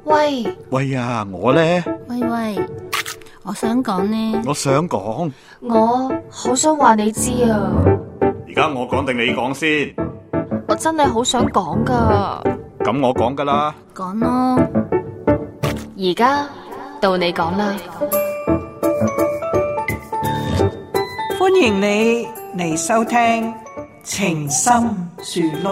喂啊，我呢？ 喂，我想講呢。 我想講， 我好想話你知啊。 而家我講定你講先？ 我真係好想講噶。 咁我講噶啦。 講咯。而家到你講啦。 歡迎你嚟收聽情深樹窿。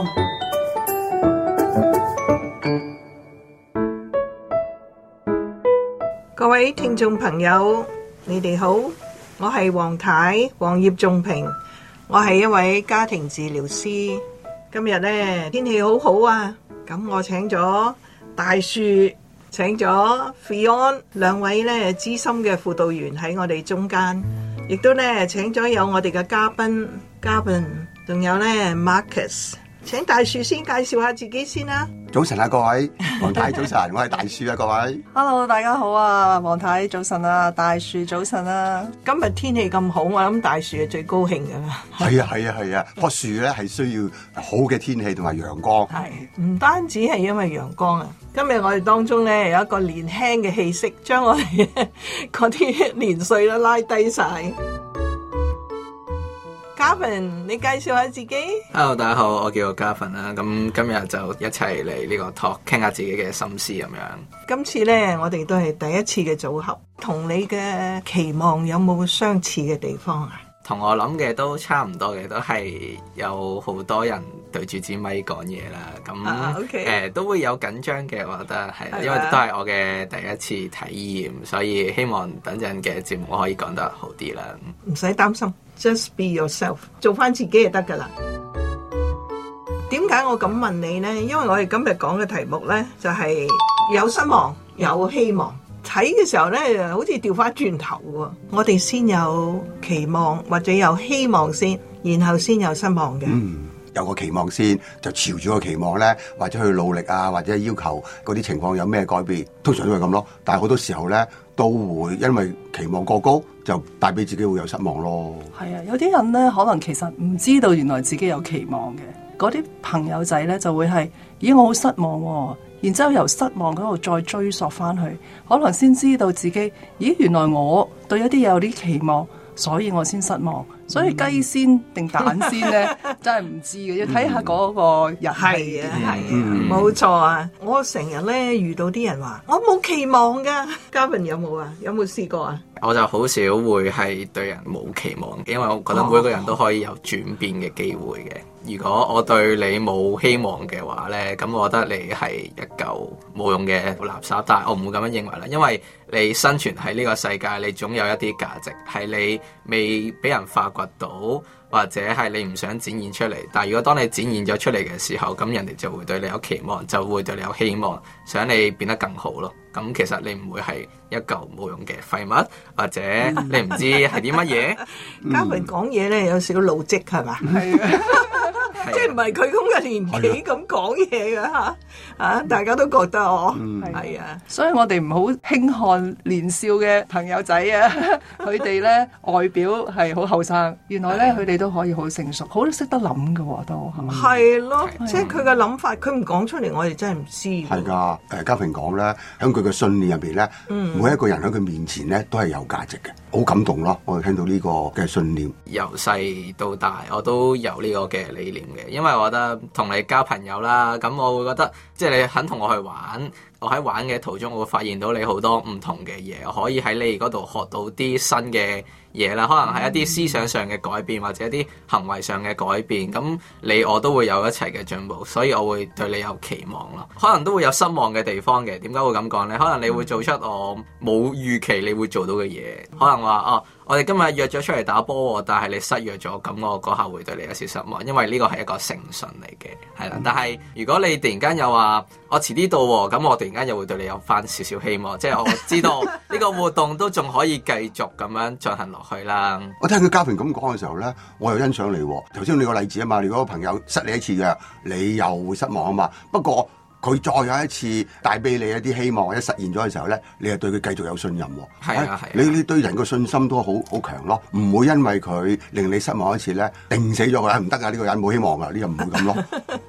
各位聽眾朋友，你哋好，我係黃太黃葉仲平，我係一位家庭治療師。今日呢天氣好好啊，咁我請咗大樹，請咗 Fion 兩位呢資深嘅輔導員喺我哋中間，亦都呢請咗有我哋嘅嘉賓 Gavin， 仲有呢 Marcus。請大樹先介紹下自己先啦。 早晨啊，各位，黃太早晨，我係大樹啊，各位。 Hello， 大家好啊，黃太早晨啊，大樹早晨啊。今日天氣咁好，我諗大樹係最高興噶啦。 係啊，棵樹咧係需要好嘅天氣同埋陽光。 係，唔單止係因為陽光啊。今日我哋當中咧有一個年輕嘅氣息，將我哋嗰啲年歲都拉低晒。Gavin， 你介紹下自己。 Hello， 大家好，我叫Gavin啦。咁今日就一齊嚟呢個 talk， 傾下自己嘅心思咁樣。 今次呢，我哋都係第一次嘅組合，同你嘅期望有冇相似嘅地方啊？ 同我諗嘅都差唔多嘅，都係有好多人對住支咪講嘢啦。咁 okay. 都會有緊張嘅，我覺得係，因為都係我嘅第一次體驗，所以希望等陣嘅節目我可以講得好啲啦。 唔使擔心。Just be yourself， 做翻自己就得噶啦。點解我咁問你呢？因為我哋今日講嘅題目呢，就係有失望，有希望。睇嘅時候呢，好似調翻轉頭喎。我哋先有期望或者有希望先，然後先有失望嘅。 有個期望先，就朝住個期望呢，或者去努力啊，或者要求嗰啲情況有咩改變，通常都係咁咯。但係好多時候呢，都會因為期望過高，就帶俾自己會有失望咯。 係啊，有啲人呢，可能其實唔知道原來自己有期望嘅，嗰啲朋友仔呢，就會係，咦，我好失望喎，然之後由失望嗰度再追溯翻去，可能先知道自己，咦，原來我對一啲嘢有啲期望，所以我先失望。所以雞先定蛋先咧，真係唔知嘅，要睇下嗰個人。 係啊，冇錯啊！我成日咧遇到啲人話我冇期望噶，Gavin有冇啊？有冇試過啊？ 我就好少會係對人冇期望，因為我覺得每個人都可以有轉變嘅機會嘅。如果我對你冇希望嘅話咧，咁我覺得你係一嚿冇用嘅垃圾。但係我唔會咁樣認為啦，因為你生存喺呢個世界，你總有一啲價值係你未俾人發掘到，或者係你唔想展現出嚟。但係如果當你展現咗出嚟嘅時候，咁人哋就會對你有期望，就會對你有希望，想你變得更好咯。咁其實你唔會係一嚿冇用嘅廢物，或者你唔知係啲乜嘢。 Gavin講嘢咧有少少老積係嘛？係啊，即係唔係佢咁嘅年紀咁講嘢㗎嚇？大家都覺得我係啊， 所以我哋唔好輕看年少嘅朋友仔啊！佢哋咧外表係好後生，原來咧佢哋都可以好成熟，好識得諗㗎喎，都係嘛？ 係咯，即係佢嘅諗法，佢唔講出嚟，我哋真係唔知。 係㗎，Gavin講咧，喺佢嘅信念入邊咧，每一個人喺佢面前咧都係有價值嘅，好感動咯！我哋聽到呢個嘅信念， 由細到大我都有呢個嘅理念嘅，因為我覺得同你交朋友啦，咁我會覺得即係你肯同我去玩。我喺玩嘅途中，我會發現到你好多唔同嘅嘢，我可以喺你嗰度學到啲新嘅嘢啦，可能係一啲思想上嘅改變，或者一啲行為上嘅改變。咁你我都會有一齊嘅進步，所以我會對你有期望咯。可能都會有失望嘅地方嘅，點解會咁講呢？可能你會做出我冇預期你會做到嘅嘢，可能話我哋今日約咗出嚟打波，但係你失約咗，咁我嗰下會對你有少失望，因為呢個係一個誠信嚟嘅，係啦。但係如果你突然間又話我遲啲到，咁我突然間又會對你有翻少少希望，即係我知道呢個活動都仲可以繼續咁樣進行落去啦。 我聽佢Gavin咁講嘅時候咧，我又欣賞你。頭先你個例子啊嘛，你嗰個朋友失你一次約，你又會失望啊嘛。不過佢再有一次帶俾你一啲希望或者實現咗嘅時候咧，你係對佢繼續有信任喎。 係啊， 你對人個信心都好強咯，唔會因為佢令你失望一次咧，定死咗佢，唔得啊！呢個人冇希望啊，呢個唔會咁咯。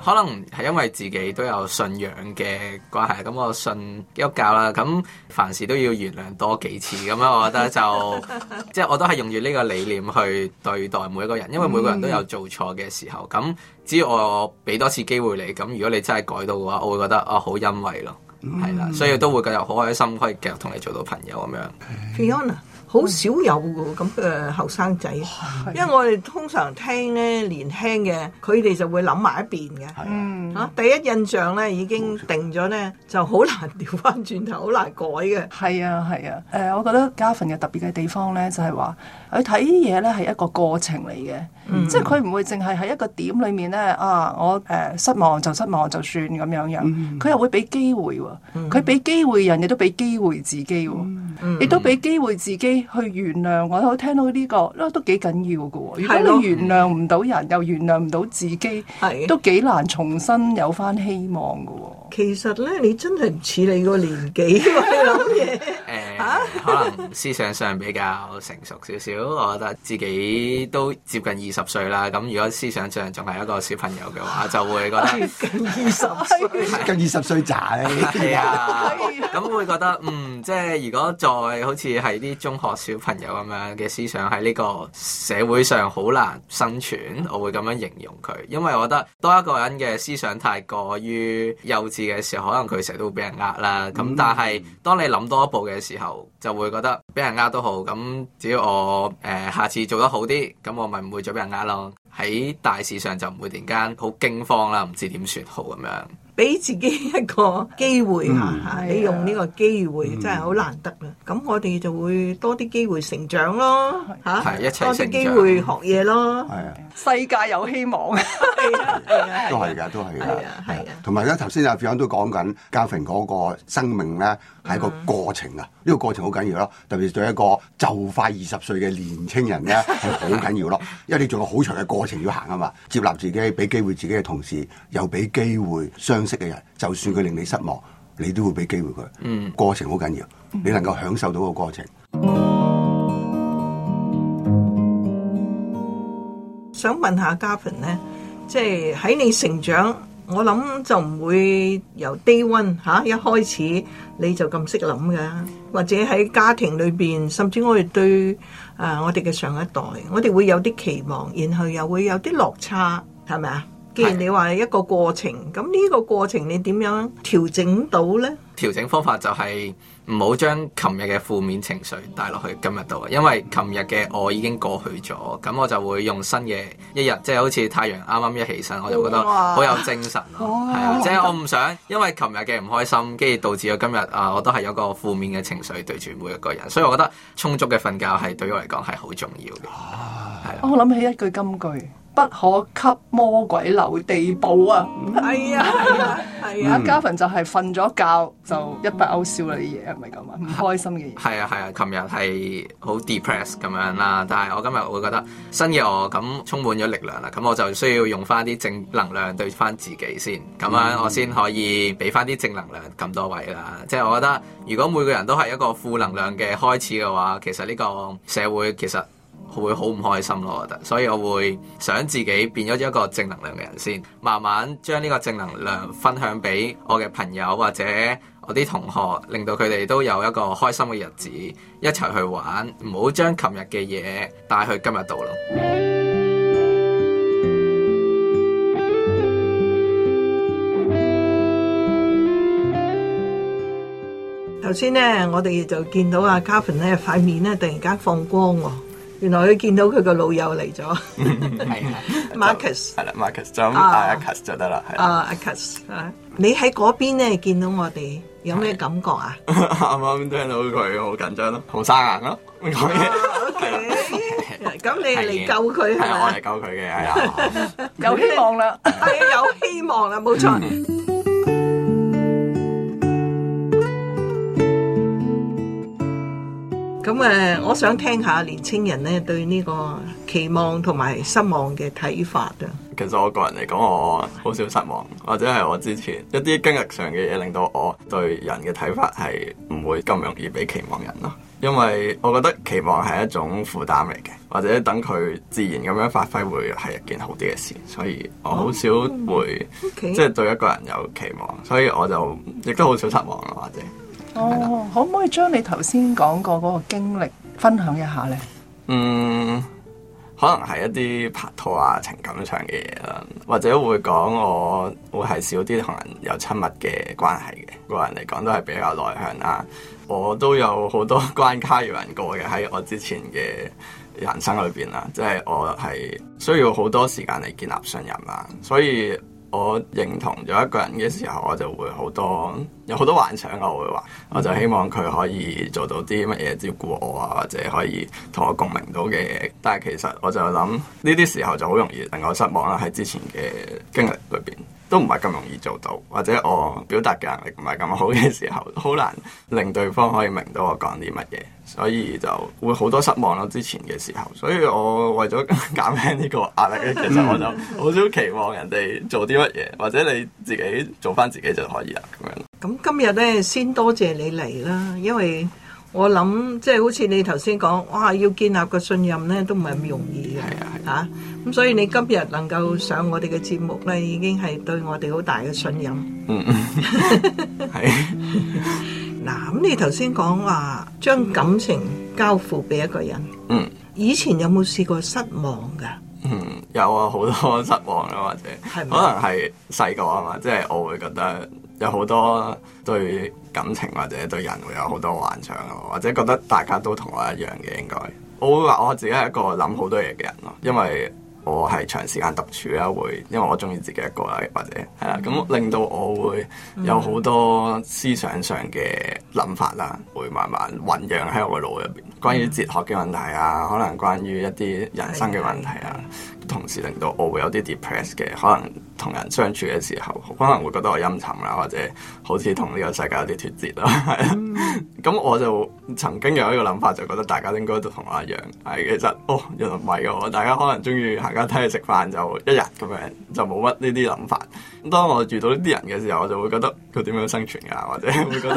可能係因為自己都有信仰嘅關係，咁我信基督教啦，咁凡事都要原諒多幾次，咁樣我覺得就即係我都係用住呢個理念去對待每一個人，因為每個人都有做錯嘅時候，咁只要我俾多次機會你，咁如果你真係改到嘅話，我會覺得好欣慰咯，係啦，所以都會繼續好開心，可以繼續同你做到朋友咁樣。 Fiona 好少有嘅咁嘅後生仔，因為我哋通常聽咧年輕嘅，佢哋就會諗埋一邊嘅，第一印象咧已經定咗咧，就好難調翻轉頭，好難改嘅。 係啊係啊，我覺得Garvin嘅特別嘅地方咧，就係話佢睇嘢咧係一個過程嚟嘅，即係佢唔會淨係喺一個點裏面咧我失望就失望就算咁樣，佢又會俾機會喎，佢俾機會人，亦都俾機會自己喎，亦都俾機會自己去原諒。我聽到呢個都幾緊要㗎喎。如果你原諒唔到人，又原諒唔到自己，都幾難重新有翻希望㗎喎。 其實咧，你真係唔似你個年紀喎，你諗嘢。 可能思想上比較成熟少少，我覺得自己都接近20歲啦。咁如果思想上仲係一個小朋友嘅話，就會覺得接近20歲， 近20歲咋咧？ 係啊，咁會覺得即係如果再好似係啲中學小朋友咁樣嘅思想喺呢個社會上好難生存，我會咁樣形容佢，因為我覺得多一個人嘅思想太過於幼稚嘅時候，可能佢成日都會俾人呃啦。咁但係當你諗多一步嘅時候，就會覺得俾人呃都好，咁只要我下次做得好啲，咁我咪唔會再俾人呃咯。喺大事上就唔會突然間好驚慌啦，唔知點算好咁樣。 俾自己一個機會你用呢個機會真係好難得啦。咁我哋就會多啲機會成長咯， 一齊成長， 多啲機會學嘢咯。 世界有希望， 都係㗎，都係㗎。同埋咧，頭先阿 Fiona 都講緊Garvin嗰個生命咧係一個過程啊，呢個過程好緊要咯。特別對一個就快20歲嘅年青人咧係好緊要咯，因為你仲有好長嘅過程要行啊嘛。接納自己，俾機會自己嘅同時，又俾機會相識嘅人，就算佢令你失望，你都會俾機會佢。過程好緊要，你能夠享受到個過程。 想問下Garvin咧，即係喺你成長，我諗就唔會由 day one 一開始你就咁識諗㗎，或者喺家庭裏邊，甚至我哋對我哋嘅上一代，我哋會有啲期望，然後又會有啲落差，係咪啊？既然你話一個過程，咁呢個過程你點樣調整到呢？ 調整方法就係唔好將琴日嘅負面情緒帶落去今日度，因為琴日嘅我已經過去咗，咁我就會用新嘅一日，即係好似太陽啱啱一起身，我就覺得好有精神咯。係啊，即係我唔想因為琴日嘅唔開心，跟住導致咗今日我都係有個負面嘅情緒對住每一個人，所以我覺得充足嘅瞓覺係對我嚟講係好重要嘅。 我諗起一句金句。不可給魔鬼留地步啊！ 係啊， Garvin就係瞓咗覺就一筆勾銷啦啲嘢，係咪咁啊？唔開心嘅嘢。 係啊，琴日係好 depressed 咁樣啦，但係我今日會覺得新嘅我咁充滿咗力量啦，咁我就需要用翻啲正能量對翻自己先，咁樣我先可以俾翻啲正能量咁多位啦。即係我覺得如果每個人都係一個負能量嘅開始嘅話，其實呢個社會其實會好唔開心咯，我覺得，所以我會想自己變咗一個正能量嘅人先，慢慢將呢個正能量分享俾我嘅朋友或者我啲同學，令到佢哋都有一個開心嘅日子，一齊去玩，唔好將琴日嘅嘢帶去今日度咯。 頭先呢，我哋就見到阿Garvin咧塊面咧突然間放光喎。原來佢見到佢個老友嚟咗， 係 Marcus 係啦 ，Marcus 就咁嗌 Marcus 就得啦，係啦。 Marcus 你喺嗰邊咧見到我哋有咩感覺啊？ 啱啱聽到佢好緊張咯，好生硬咯，講嘢。 OK，咁你嚟救佢係咪？ 我嚟救佢嘅，係啊， 有希望啦， 係有希望啦，冇錯。咁我想聽下年青人咧對呢個期望同埋失望嘅睇法啊。 其實我個人嚟講，我好少失望，或者係我之前一啲經歷上嘅嘢，令到我對人嘅睇法係唔會咁容易俾期望人咯。 因為我覺得期望係一種負擔嚟嘅，或者等佢自然咁樣發揮會係一件好啲嘅事，所以我好少會、即係對一個人有期望，所以我就亦都好少失望咯，或者。 可唔可以將你頭先講過嗰個經歷分享一下呢？ 可能係一啲拍拖啊、情感上嘅嘢啦，或者會講我會係少啲同人有親密嘅關係嘅。個人嚟講都係比較內向啦，我都有好多關卡要人過嘅喺我之前嘅人生裏邊啦，即係我係需要好多時間嚟建立信任啦，所以我認同咗一個人嘅時候，我就會有好多幻想，我會話，我就希望佢可以做到啲乜嘢照顧我啊，或者可以同我共鳴到嘅嘢。但係其實我就諗呢啲時候就好容易令我失望啦，喺之前嘅經歷裏邊都唔係咁容易做到，或者我表達嘅能力唔係咁好嘅時候，好難令對方可以明到我講啲乜嘢，所以就會好多失望咯。之前嘅時候，所以我為咗減輕呢個壓力咧，其實我就好少期望人哋做啲乜嘢，或者你自己做翻自己就可以啦咁樣。 咁今日咧，先多謝你嚟啦，因為我諗即係好似你頭先講，哇，要建立個信任咧，都唔係咁容易嘅嚇。咁所以你今日能夠上我哋嘅節目咧，已經係對我哋好大嘅信任。 係。 嗱，咁你頭先講話將感情交付俾一個人，以前有冇試過失望㗎？ 有啊，好多失望啦，或者可能係細個啊嘛，即係我會覺得有好多對感情或者對人會有好多幻想咯，或者覺得大家都同我一樣嘅應該。我會話我自己係一個諗好多嘢嘅人咯，因為我係長時間獨處啦，因為我中意自己一個啦，或者係啦，咁令到我會有好多思想上嘅諗法啦，會慢慢醖釀喺我嘅腦入邊，關於哲學嘅問題啊，可能關於一啲人生嘅問題啊，同時令到我會有啲 depressed 嘅，可能同人相處嘅時候，可能會覺得我陰沉啦，或者好似同呢個世界有啲脫節啦，係啦。咁我就曾經有一個諗法，就覺得大家應該都同我一樣，係其實原來唔係嘅，大家可能中意行街睇戲食飯就一日咁樣，就冇乜呢啲諗法。咁當我遇到呢啲人嘅時候，我就會覺得佢點樣生存㗎，或者會覺得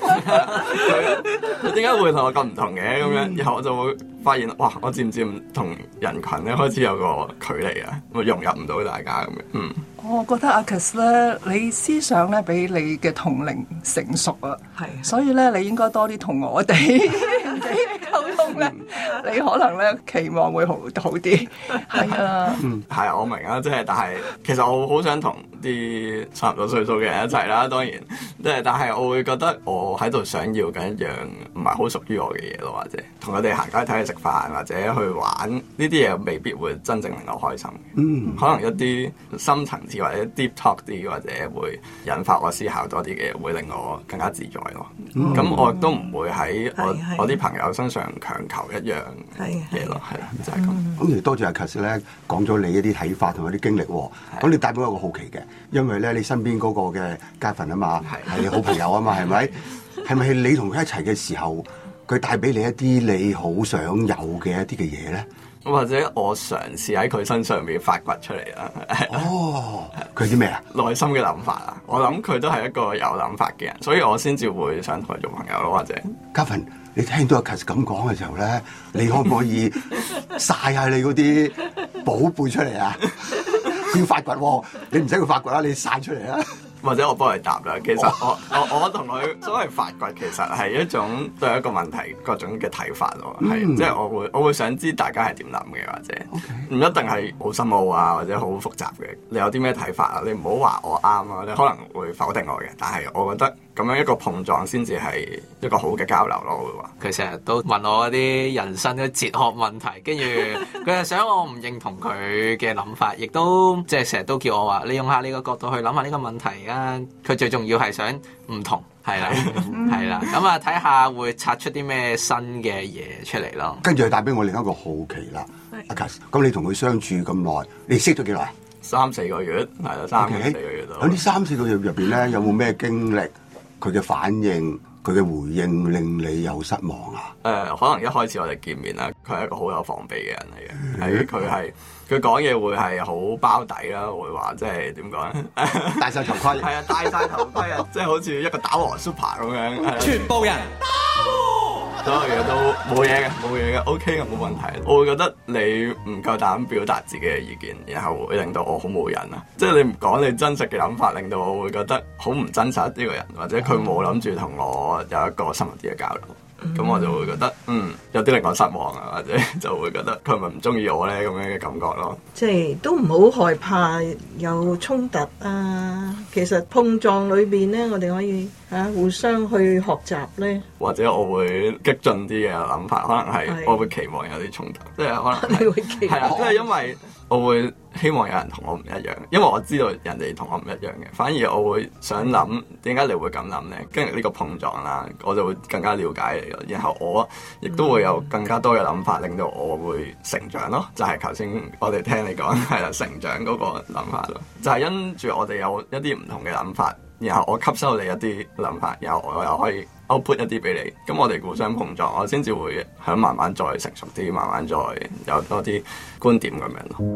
佢點解會同我咁唔同嘅咁樣，然後我就會發現哇，我漸漸同人群咧開始有個距離啊，我融入唔到大家咁樣。 我覺得阿 Kas 咧，你思想咧比你嘅同齡成熟啊，所以咧你應該多啲同我哋溝通咧，你可能咧期望會好啲，係啊， 係啊，我明啊，即係但係其實我好想同啲差唔多歲數嘅人一齊啦，當然，即係但係我會覺得我喺度想要緊一樣唔係好屬於我嘅嘢咯，或者同佢哋行街睇戲食飯或者去玩呢啲嘢，未必會真正令我開心。可能一啲深層次或者 deep talk 啲，或者會引發我思考多啲嘅嘢，會令我更加自在咯。咁我亦都唔會喺我啲朋友身上強求一樣嘢咯，係啦，就係咁。 咁多謝阿 Kas 咧講咗你一啲睇法同埋啲經歷喎。咁你帶俾我一個好奇嘅，因為咧你身邊嗰個嘅嘉賓啊嘛，係你好朋友啊嘛，係咪？係咪你同佢一齊嘅時候，佢帶俾你一啲你好想有嘅一啲嘅嘢咧？ 或者我嘗試喺佢身上面發掘出嚟啦。 佢啲咩啊？ 內心嘅諗法啊，我諗佢都係一個有諗法嘅人，所以我先至會想同佢做朋友咯。或者嘉賓，你聽到阿 Kas 咁講嘅時候咧，你可唔可以曬下你嗰啲寶貝出嚟啊？佢要發掘喎，你唔使佢發掘啦，你曬出嚟啦。 或者我幫佢答啦。其實我同佢所謂發掘，其實係一種對一個問題各種嘅睇法咯。係即係我會想知大家係點諗嘅，或者唔一定係好深奧啊，或者好複雜嘅。你有啲咩睇法啊？你唔好話我啱啊，你可能會否定我嘅。但係我覺得咁樣一個碰撞先至係一個好嘅交流咯。我會話佢成日都問我啲人生嘅哲學問題，跟住佢又想我唔認同佢嘅諗法，亦都即係成日都叫我話你用下你個角度去諗下呢個問題。佢最重要係想唔同，係啦，係啦，咁啊睇下會拆出啲咩新嘅嘢出嚟咯。 跟住帶俾我另一個好奇啦，阿 Kas，咁你同佢相處咁耐，你識咗幾耐 ？3-4個月，係啦，3-4個月到。 喺呢3-4個月入邊咧，有冇咩經歷？佢嘅反應，佢嘅回應令你有失望啊？ 可能一開始我哋見面啦，佢係一個好有防備嘅人嚟嘅，佢講嘢會係好包底啦，會話即係點講咧？ 戴晒頭盔， 係啊，戴晒頭盔啊，即係好似一個打和 super 咁樣。 全部人所有嘢都冇嘢嘅，OK 嘅，冇問題。我會覺得你唔夠膽表達自己嘅意見，然後會令到我好冇癮啊！即係你唔講你真實嘅諗法，令到我會覺得好唔真實呢個人，或者佢冇諗住同我有一個深入啲嘅交流。咁我就會覺得有啲令我失望啊，或者就會覺得佢係咪唔中意我咧咁樣嘅感覺咯。 即係都唔好害怕有衝突啊！其實碰撞裏邊咧，我哋可以互相去學習咧。 或者我會激進啲嘅諗法，可能係我會期望有啲衝突，即係可能你會期望係啦，即係因為我會希望有人同我唔一樣，因為我知道人哋同我唔一樣嘅，反而我會想諗點解你會咁諗咧？經歷呢個碰撞啦，我就會更加了解你咯。然後我亦都會有更加多嘅諗法，令到我會成長咯。就係頭先我哋聽你講係啦，成長嗰個諗法咯，就係因住我哋有一啲唔同嘅諗法，然後我吸收你一啲諗法，然後我又可以output一啲俾你，咁我哋互相碰撞，我先至會響慢慢再成熟啲，慢慢再有多啲觀點咁樣咯。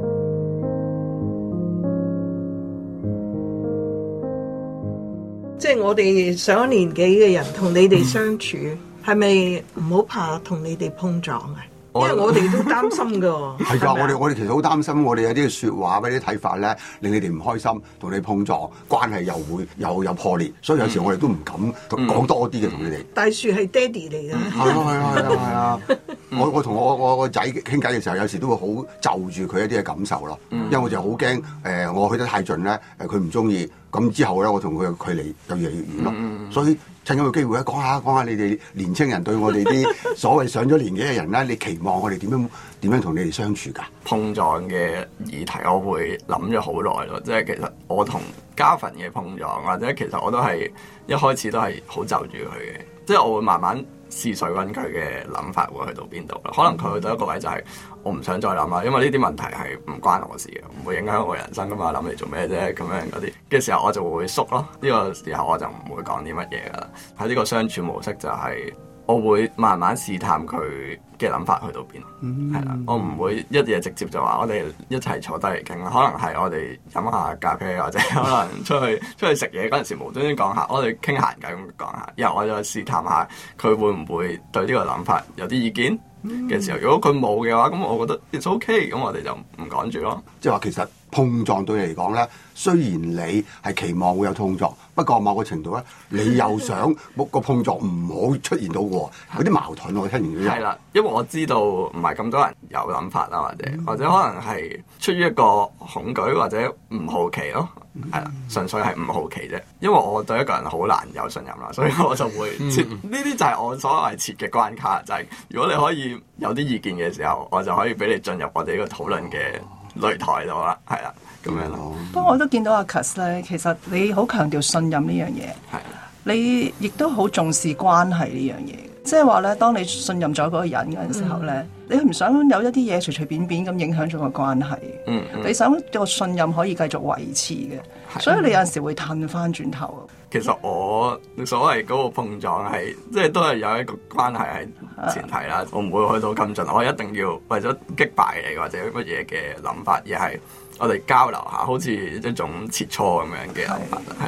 即係我哋上一年紀嘅人同你哋相處，係咪唔好怕同你哋碰撞啊？因為我哋都擔心噶。 係㗎，我哋其實好擔心，我哋有啲説話或者啲睇法咧，令你哋唔開心，同你碰撞，關係又會有破裂，所以有時我哋都唔敢講多啲嘅同你哋。 大樹係爹哋嚟㗎。 係啊！我同我個仔傾偈嘅時候，有時都會好就住佢一啲嘅感受咯。因為我就好驚我去得太盡咧，佢唔中意，咁之後咧，我同佢嘅距離就越嚟越遠咯。所以趁咗個機會咧，講下你哋年青人對我哋啲所謂上咗年紀嘅人咧，你期望我哋點樣同你哋相處㗎？ 碰撞嘅議題，我會諗咗好耐咯。即係其實我同嘉芬嘅碰撞，或者其實我都係一開始都係好就住佢嘅，即係我會慢慢試水溫佢嘅諗法會去到邊度啦。可能佢去到一個位就係我唔想再諗啦，因為呢啲問題係唔關我事嘅，唔會影響我人生㗎嘛。諗嚟做咩啫？咁樣嗰啲嘅時候我就會縮咯。呢個時候我就唔會講啲乜嘢㗎啦。喺呢個相處模式就係我會慢慢試探佢嘅諗法去到邊，係啦，我唔會一嘢直接就話我哋一齊坐低嚟傾啦。可能係我哋飲下咖啡，或者可能出去食嘢嗰陣時無端端講下，我哋傾閒偈咁講下，然後我就試探下佢會唔會對呢個諗法有啲意見嘅時候，如果佢冇嘅話，咁我覺得 it's OK，咁我哋就唔講住咯。 即係話其實碰撞對你嚟講咧，雖然你係期望會有碰撞，不過某個程度咧，你又想個碰撞唔好出現到喎，有啲矛盾我聽完之後。 係啦，因為我知道唔係咁多人有諗法啦，或者可能係出於一個恐懼或者唔好奇咯，係啦，純粹係唔好奇啫。因為我對一個人好難有信任啦，所以我就會設呢啲就係我所謂設嘅關卡，就係如果你可以有啲意見嘅時候，我就可以俾你進入我哋呢個討論嘅擂台度啦，係啦，咁樣咯。 不過我都見到阿 Cus 咧，其實你好強調信任呢樣嘢， 係你亦都好重視關係呢樣嘢。即係話咧，當你信任咗嗰個人嗰陣時候咧，你唔想有一啲嘢隨隨便便咁影響咗個關係。你想個信任可以繼續維持嘅，所以你有陣時會褪翻轉頭。 其實我所謂嗰個碰撞係，即係都係有一個關係係前提啦。我唔會去到咁盡，我一定要為咗擊敗你或者乜嘢嘅諗法，而係我哋交流下，好似一種切磋咁樣嘅諗法，係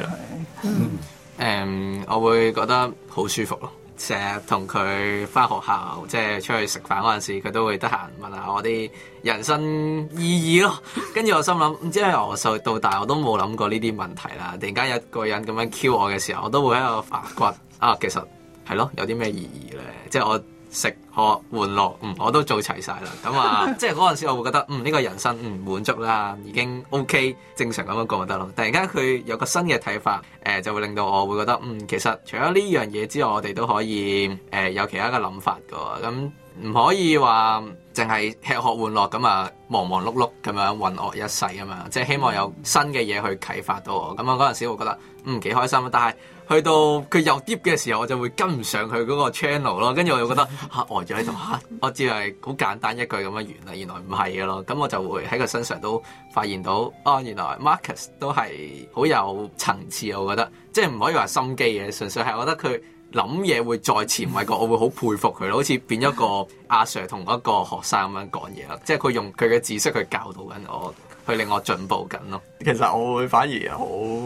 咯。 我會覺得好舒服咯。成日同佢返學校，即係出去食飯嗰陣時，佢都會得閒問下我啲人生意義咯。跟住我心諗，唔知係由細到大我都冇諗過呢啲問題啦。突然間有一個人咁樣 Q 我嘅時候，我都會喺度發掘啊，其實係咯，有啲咩意義咧？即係我食喝玩樂，我都做齊晒啦。咁啊，即係嗰陣時我會覺得，呢個人生滿足啦，已經 OK 正常咁樣過就得咯。突然間佢有個新嘅睇法，就會令到我會覺得，其實除咗呢樣嘢之外，我哋都可以有其他嘅諗法噶。咁唔可以話淨係吃喝玩樂咁啊，忙忙碌碌咁樣混惡一世啊嘛。即係希望有新嘅嘢去啟發到我。咁啊嗰陣時我覺得幾開心，但係去到佢又 deep 嘅時候，我就會跟唔上佢嗰個 channel 咯。跟住我就覺得呆咗喺度我只係好簡單一句咁樣完啦，原來唔係嘅咯。咁我就會喺佢身上都發現到，原來 Marcus 都係好有層次。我覺得即係唔可以話心機嘅，純粹係我覺得佢諗嘢會再前衞過，我會好佩服佢咯。好似變咗個阿 Sir 同一個學生咁樣講嘢啦，即係佢用佢嘅知識去教導緊我，去令我進步緊咯。 其實我會反而好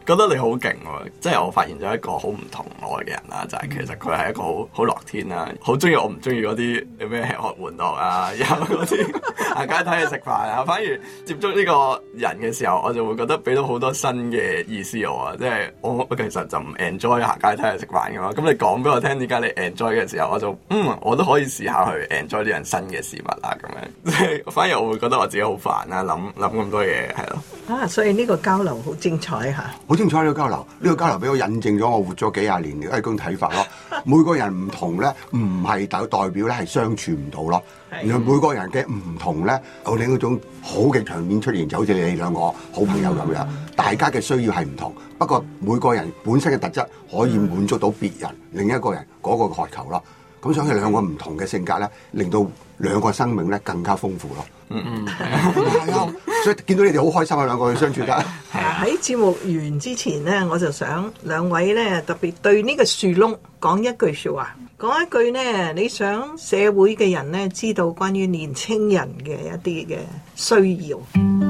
覺得你好勁喎。即係我發現咗一個好唔同我嘅人啦，就係其實佢係一個好樂天啦，好中意我唔中意嗰啲咩吃喝玩樂啊，有嗰啲行街睇嘢食飯啊。反而接觸呢個人嘅時候，我就會覺得俾到好多新嘅意思我啊。即係我其實就唔 enjoy 行街睇嘢食飯嘅嘛。咁你講俾我聽點解你 enjoy 嘅時候，我就我都可以試下去 enjoy 啲人新嘅事物啊咁樣。即係反而我會覺得我自己好煩啦，諗咁多嘢係咯。 所以呢個交流好精彩嚇， 好精彩呢個交流，呢個交流俾我印證咗我活咗幾廿年嘅一種睇法咯。每個人唔同咧，唔係代表咧係相處唔到咯。原來每個人嘅唔同咧，有另一種好嘅場面出現，就好似你哋兩個好朋友咁樣。大家嘅需要係唔同，不過每個人本身嘅特質可以滿足到別人另一個人嗰個渴求咯。咁所以兩個唔同嘅性格咧，令到兩個生命咧更加豐富咯。係啊，所以見到你哋好開心啊，兩個去相處得。 喺節目完之前咧，我就想兩位咧特別對呢個樹窿講一句説話，講一句呢，你想社會嘅人咧知道關於年青人嘅一啲嘅需要。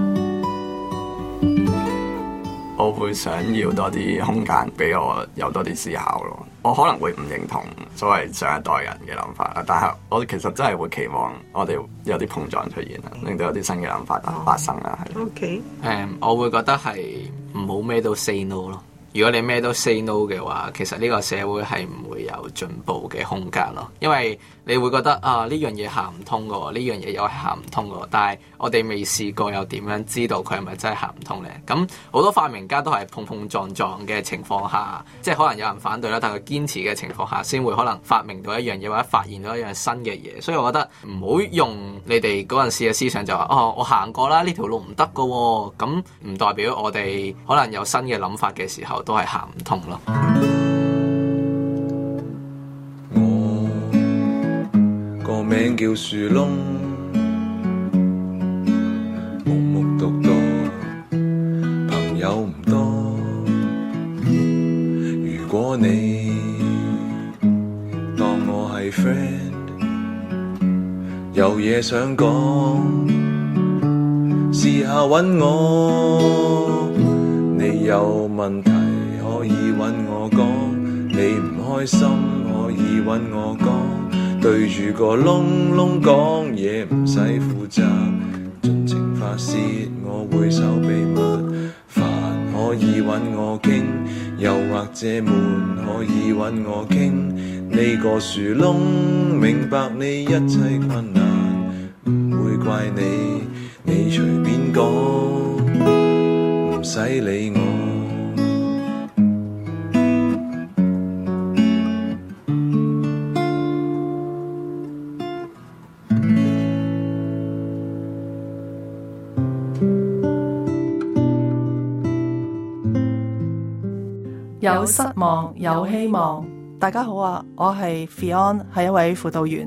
我會想要多啲空間俾我有多啲思考咯。我可能會唔認同所謂上一代人嘅諗法啦，但係我其實真係會期望我哋有啲碰撞出現啦，令到有啲新嘅諗法發生啦。係。 OK。 我會覺得係唔好咩都 say no 咯。如果你咩都 say no 嘅話，其實呢個社會係唔會有進步嘅空間咯。因為你會覺得啊，呢樣嘢行唔通嘅喎，呢樣嘢又係行唔通嘅喎。但係我哋未試過又點樣知道佢係咪真係行唔通呢？咁好多發明家都係碰碰撞撞嘅情況下，即係可能有人反對啦，但係佢堅持嘅情況下，先會可能發明到一樣嘢或者發現到一樣新嘅嘢。所以我覺得唔好用你哋嗰陣時嘅思想就話哦，我行過啦，呢條路唔得嘅喎，咁唔代表我哋可能有新嘅諗法嘅時候都係行唔通咯。 我個名叫樹窿，木木獨獨，朋友唔多。如果你當我係 friend， 有嘢想講，試下搵我。你有問題可以搵我講，你唔開心可以搵我講，對住個窿窿講嘢唔使負責，盡情發洩我會守秘密，煩可以搵我傾，又或者悶可以搵我傾，呢個樹窿明白你一切困難，唔會怪你，你隨便講，唔使理我。 有失望，有希望。大家好啊，我係 Fion， 係一位輔導員。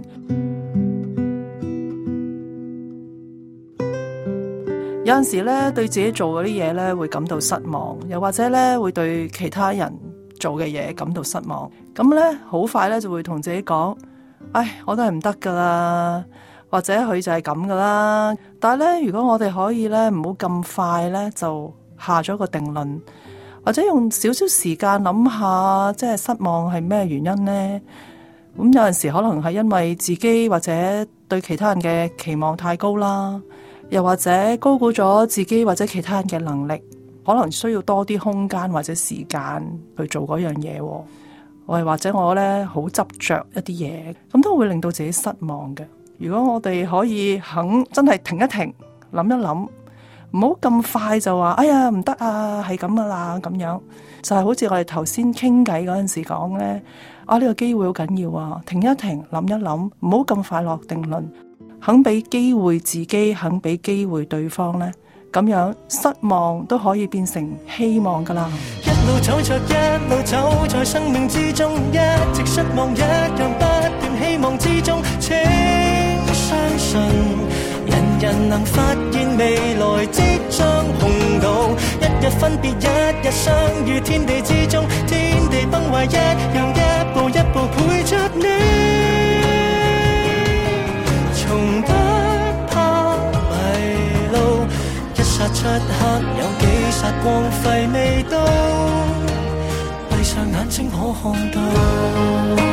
有陣時咧，對自己做嗰啲嘢咧，會感到失望，又或者咧，會對其他人做嘅嘢感到失望。咁咧，好快咧就會同自己講：唉，我都係唔得噶啦，或者佢就係咁噶啦。但係咧，如果我哋可以咧，唔好咁快咧，就下咗個定論。或者用少少時間諗下，即係失望係咩原因呢？咁有陣時可能係因為自己或者對其他人嘅期望太高啦，又或者高估咗自己或者其他人嘅能力，可能需要多啲空間或者時間去做嗰樣嘢。或者我呢好執着一啲嘢，咁都會令到自己失望嘅。如果我哋可以肯真係停一停，諗一諗。唔好咁快就話，哎呀唔得啊，係咁噶啦，咁樣就係好似我哋頭先傾偈嗰陣時講呢，呢個機會好緊要啊，停一停，諗一諗，唔好咁快落定論，肯俾機會自己，肯俾機會對方呢，咁樣失望都可以變成希望噶啦。 一路走着一路走在生命之中，一直失望一樣不斷希望之中，請相信人人能發現未來即將碰到，一日分別一日相遇天地之中，天地崩壞一樣一步一步陪着你，從不怕迷路，一剎出刻有幾剎光輝未到。 清可看到。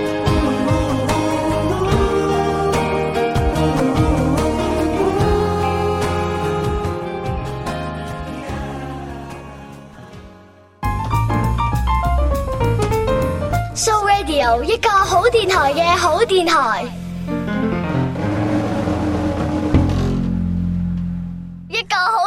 So Radio 一個好電台嘅好電台，一個好